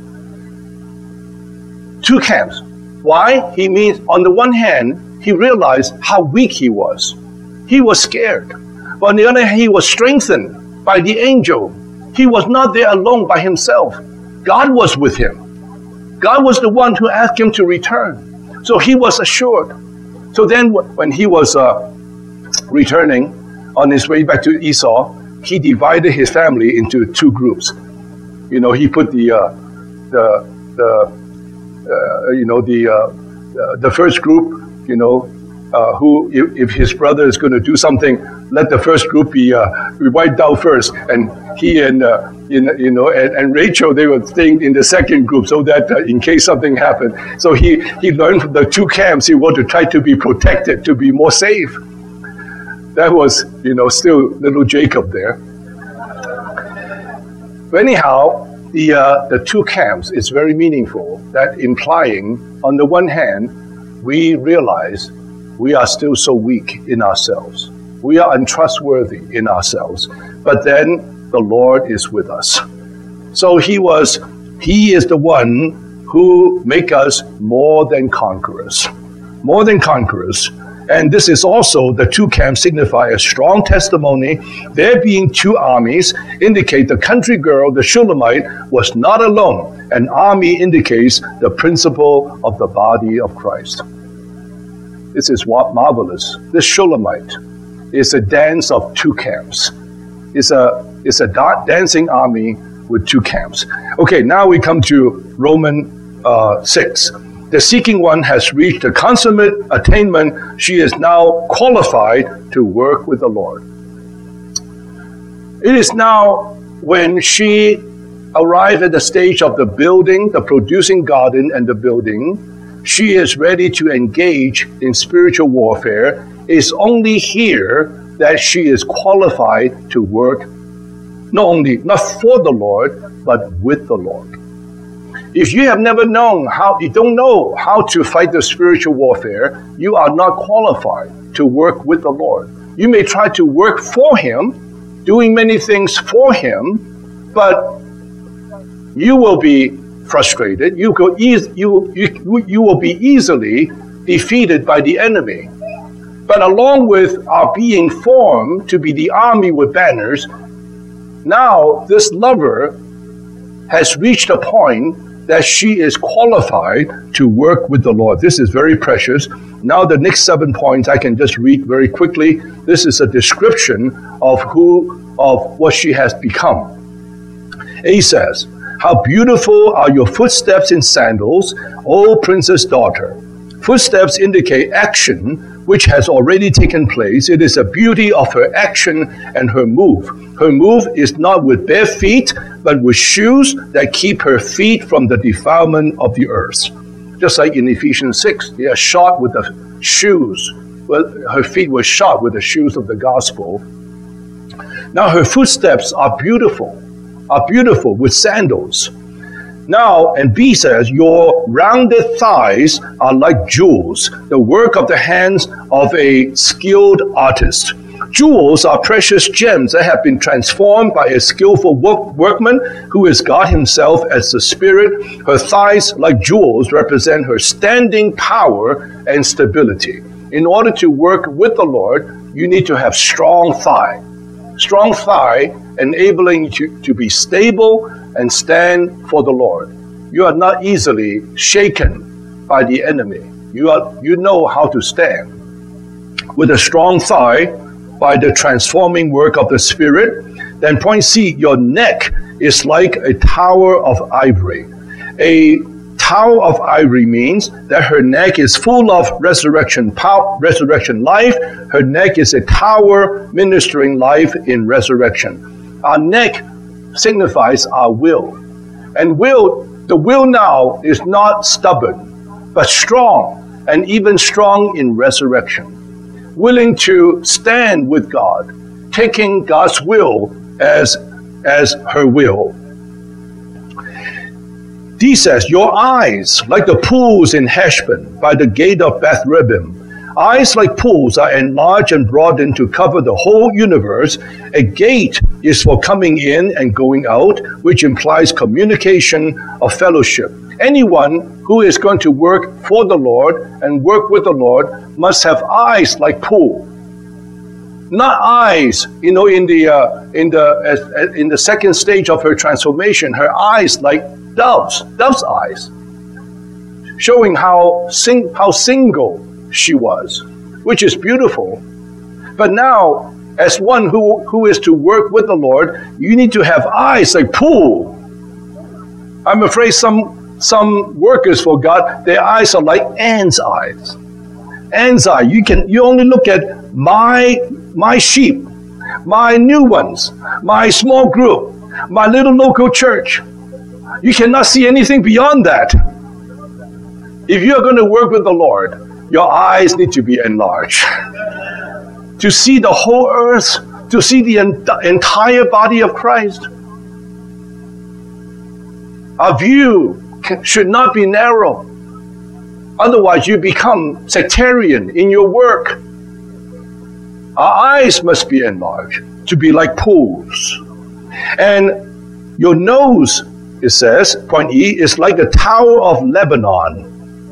Two camps. Why? He means, on the one hand, he realized how weak he was. He was scared. But on the other hand, he was strengthened by the angel. He was not there alone by himself. God was with him. God was the one who asked him to return. So he was assured. So then when he was returning on his way back to Esau, he divided his family into two groups. He put the first group, who, if his brother is going to do something, let the first group be wiped out first. And he and Rachel, they were staying in the second group, so that in case something happened. So he learned from the two camps. He wanted to try to be protected, to be more safe. That was, still little Jacob there. But anyhow, the two camps is very meaningful, that implying, on the one hand, we realize we are still so weak in ourselves. We are untrustworthy in ourselves. But then the Lord is with us. So He is the one who make us more than conquerors. More than conquerors. And this is also, the two camps signify a strong testimony. There being two armies indicate the country girl, the Shulamite, was not alone. An army indicates the principle of the body of Christ. This is what marvelous. This Shulamite is a dance of two camps. It's a dancing army with two camps. Okay, now we come to Romans 6. The seeking one has reached a consummate attainment. She is now qualified to work with the Lord. It is now when she arrived at the stage of the building, the producing garden and the building, she is ready to engage in spiritual warfare. It's only here that she is qualified to work not for the Lord, but with the Lord. If you have never you don't know how to fight the spiritual warfare, you are not qualified to work with the Lord. You may try to work for Him, doing many things for Him, but you will be frustrated. You will be easily defeated by the enemy. But along with our being formed to be the army with banners, now this lover has reached a point that she is qualified to work with the Lord. This is very precious. Now the next 7 points I can just read very quickly. This is a description of what she has become. A says, "How beautiful are your footsteps in sandals, O princess daughter." Footsteps indicate action which has already taken place. It is the beauty of her action and her move. Her move is not with bare feet, but with shoes that keep her feet from the defilement of the earth. Just like in Ephesians 6, they are shod with the shoes her feet were shod with the shoes of the gospel. Now her footsteps are beautiful with sandals. Now, and B says, your rounded thighs are like jewels, the work of the hands of a skilled artist. Jewels are precious gems that have been transformed by a skillful workman who is God himself as the Spirit. Her thighs, like jewels, represent her standing power and stability. In order to work with the Lord, you need to have strong thigh. Strong thigh enabling you to be stable and stand for the Lord. You are not easily shaken by the enemy. You know how to stand. With a strong thigh, by the transforming work of the Spirit. Then point C, your neck is like a tower of ivory. A tower of ivory means that her neck is full of resurrection power, resurrection life. Her neck is a tower ministering life in resurrection. Our neck signifies our will. And the will now is not stubborn, but strong, and even strong in resurrection. Willing to stand with God, taking God's will as her will. D says, your eyes, like the pools in Heshbon, by the gate of Beth Rebbim. Eyes like pools are enlarged and broadened to cover the whole universe. A gate is for coming in and going out, which implies communication of fellowship. Anyone who is going to work for the Lord and work with the Lord must have eyes like pool. Not eyes, in the second stage of her transformation, her eyes like dove's eyes, showing how single she was, which is beautiful. But now, as one who is to work with the Lord, you need to have eyes like pool. I'm afraid some workers for God, their eyes are like ants' eyes. Ants' eye. You only look at my sheep, my new ones, my small group, my little local church. You cannot see anything beyond that. If you are going to work with the Lord, your eyes need to be enlarged. To see the whole earth, to see the entire body of Christ. Our view should not be narrow. Otherwise, you become sectarian in your work. Our eyes must be enlarged to be like pools. And your nose, it says, point E, is like a tower of Lebanon,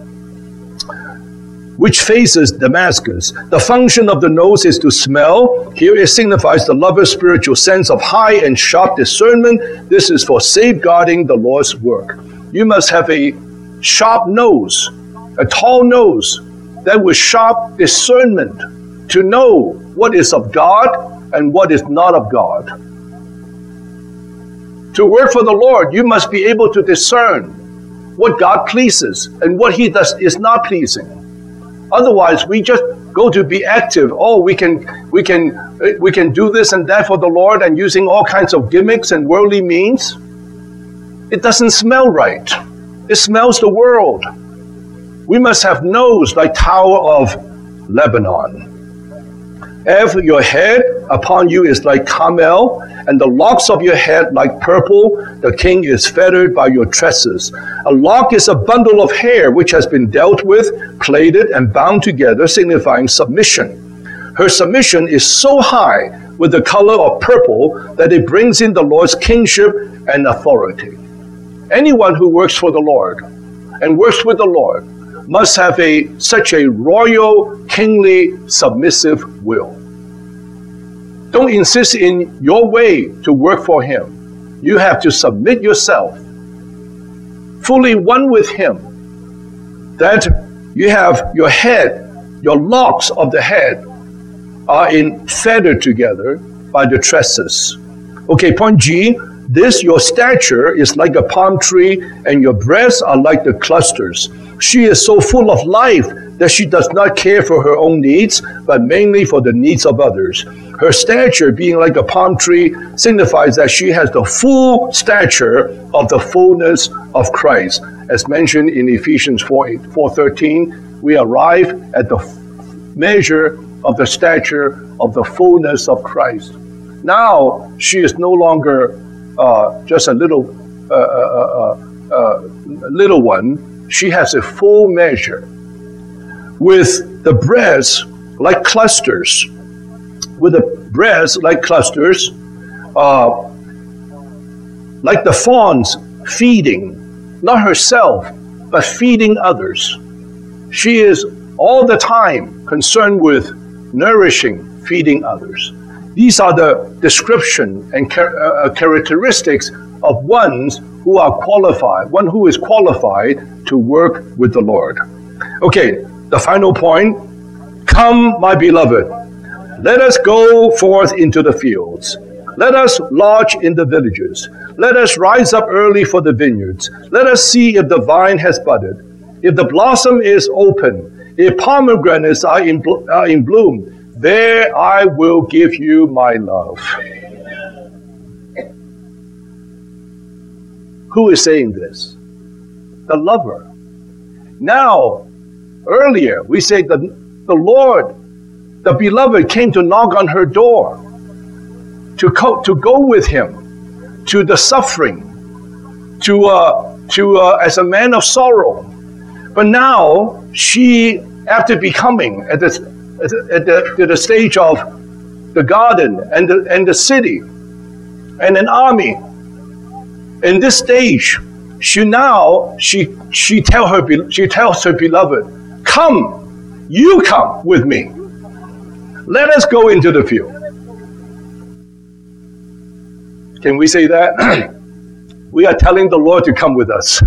which faces Damascus. The function of the nose is to smell. Here it signifies the lover's spiritual sense of high and sharp discernment. This is for safeguarding the Lord's work. You must have a sharp nose, a tall nose, that with sharp discernment to know what is of God and what is not of God. To work for the Lord, you must be able to discern what God pleases and what He is not pleasing. Otherwise, we just go to be active. Oh, we can do this and that for the Lord, and using all kinds of gimmicks and worldly means. It doesn't smell right. It smells the world. We must have nose like Tower of Lebanon. F, your head upon you is like Carmel, and the locks of your head like purple. The king is fettered by your tresses. A lock is a bundle of hair which has been dealt with, plaited, and bound together, signifying submission. Her submission is so high with the color of purple that it brings in the Lord's kingship and authority. Anyone who works for the Lord and works with the Lord must have such a royal, kingly, submissive will. Don't insist in your way to work for Him. You have to submit yourself, fully one with Him, that you have your head, your locks of the head are feathered together by the tresses. Okay, point G. This, your stature is like a palm tree, and your breasts are like the clusters. She is so full of life that she does not care for her own needs, but mainly for the needs of others. Her stature, being like a palm tree, signifies that she has the full stature of the fullness of Christ. As mentioned in Ephesians 4:13, we arrive at the measure of the stature of the fullness of Christ. Now she is no longer just a little one. She has a full measure, with the breasts like clusters, like the fawns feeding, not herself, but feeding others. She is all the time concerned with nourishing, feeding others. These are the description and characteristics of one who is qualified to work with the Lord. Okay, the final point. Come, my beloved, let us go forth into the fields. Let us lodge in the villages. Let us rise up early for the vineyards. Let us see if the vine has budded, if the blossom is open, if pomegranates are in bloom. There I will give you my love. Who is saying this? The lover. Now, earlier we say that the Lord, the beloved, came to knock on her door, to go with him to the suffering, as a man of sorrow. But now she, after becoming at the stage of the garden and the city and an army, in this stage, she tells her beloved, "Come, you come with me. Let us go into the field." Can we say that? We are telling the Lord to come with us.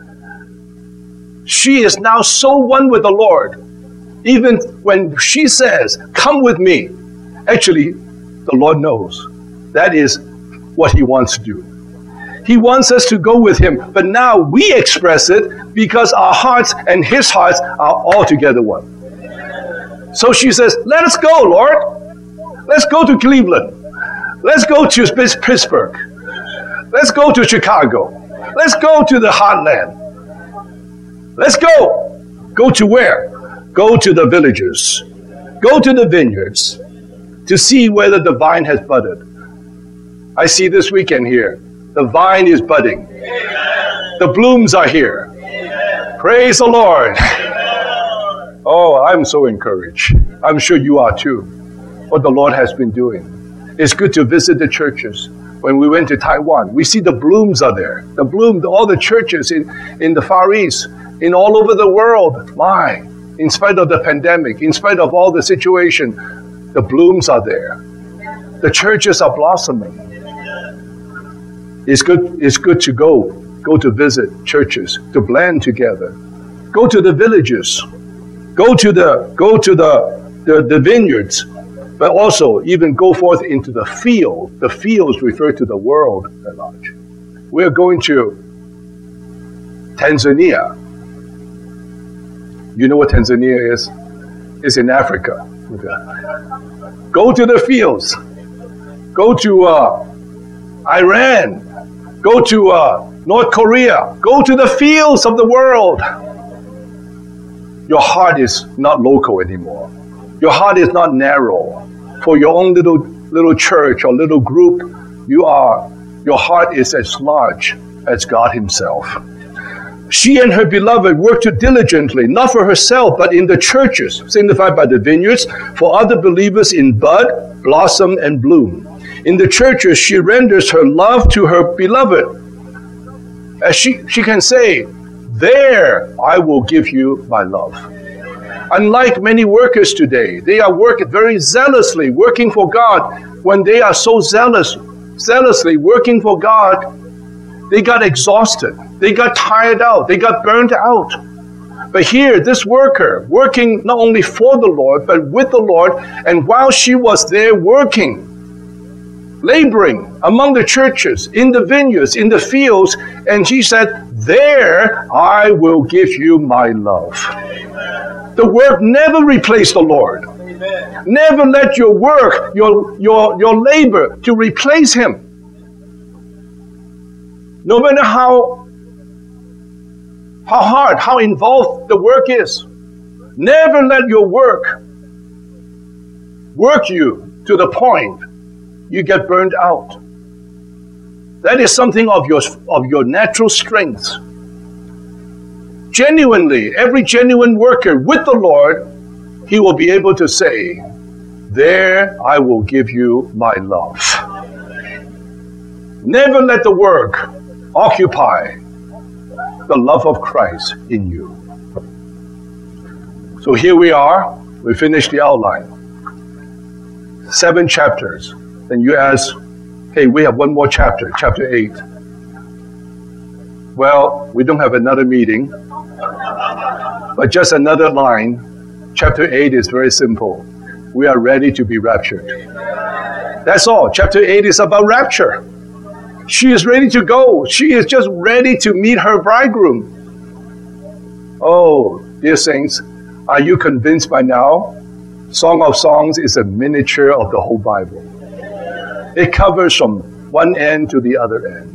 She is now so one with the Lord. Even when she says, "Come with me," actually, the Lord knows that is what He wants to do. He wants us to go with Him, but now we express it because our hearts and His hearts are all together one. So she says, "Let us go, Lord. Let's go to Cleveland. Let's go to Pittsburgh. Let's go to Chicago. Let's go to the heartland. Let's go. Go to where? Go to the villages. Go to the vineyards to see whether the vine has budded." I see this weekend here, the vine is budding. The blooms are here. Praise the Lord. Oh, I'm so encouraged. I'm sure you are too, what the Lord has been doing. It's good to visit the churches. When we went to Taiwan, we see the blooms are there. The bloom, all the churches in the Far East, in all over the world. My, in spite of the pandemic, in spite of all the situation, the blooms are there. The churches are blossoming. It's good to go to visit churches, to blend together. Go to the villages. Go to the vineyards. But also even go forth into the field. The fields refer to the world at large. We're going to Tanzania. You know what Tanzania is? It's in Africa. Okay. Go to the fields. Go to Iran. Go to North Korea. Go to the fields of the world. Your heart is not local anymore. Your heart is not narrow. For your own little church or little group, your heart is as large as God Himself. She and her beloved worked diligently, not for herself, but in the churches, signified by the vineyards, for other believers in bud, blossom, and bloom. In the churches, she renders her love to her beloved. As she can say, "There I will give you my love." Unlike many workers today, they are very zealously working for God. When they are so zealously working for God, they got exhausted. They got tired out. They got burnt out. But here, this worker, working not only for the Lord, but with the Lord, and while she was there working, laboring among the churches, in the vineyards, in the fields, and she said, "There I will give you my love." The work never replaced the Lord. Amen. Never let your work, your labor, to replace Him. No matter how hard, how involved the work is, never let your work work you to the point you get burned out. That is something of your natural strength. Genuinely, every genuine worker with the Lord, he will be able to say, there I will give you my love. Never let the work occupy the love of Christ in you. So here we are. We finished the outline. 7 chapters. Then you ask, hey, we have one more chapter, chapter 8. Well, we don't have another meeting, but just another line. Chapter 8 is very simple. We are ready to be raptured. That's all. Chapter 8 is about rapture. She is ready to go. She is just ready to meet her bridegroom. Oh, dear saints, are you convinced by now? Song of Songs is a miniature of the whole Bible. It covers from one end to the other end.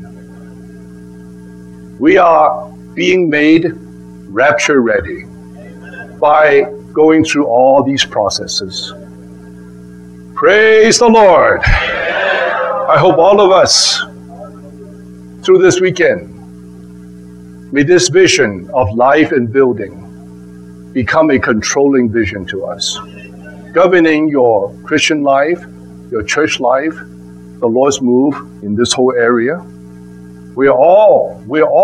We are being made rapture ready by going through all these processes. Praise the Lord. I hope all of us, through this weekend, may this vision of life and building become a controlling vision to us, governing your Christian life, your church life, the Lord's move in this whole area. We're all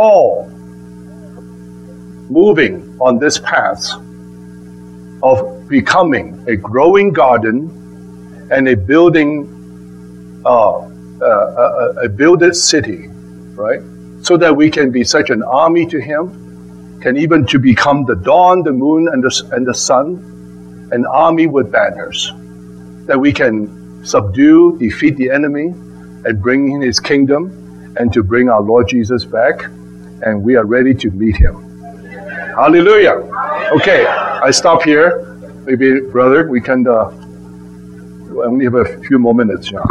moving on this path of becoming a growing garden and a building, a builded city, right? So that we can be such an army to Him, can even to become the dawn, the moon, and the sun, an army with banners, that we can subdue, defeat the enemy, and bring in His kingdom, and to bring our Lord Jesus back, and we are ready to meet Him. Hallelujah. Okay, I stop here. Maybe, brother, we can, we only have a few more minutes now.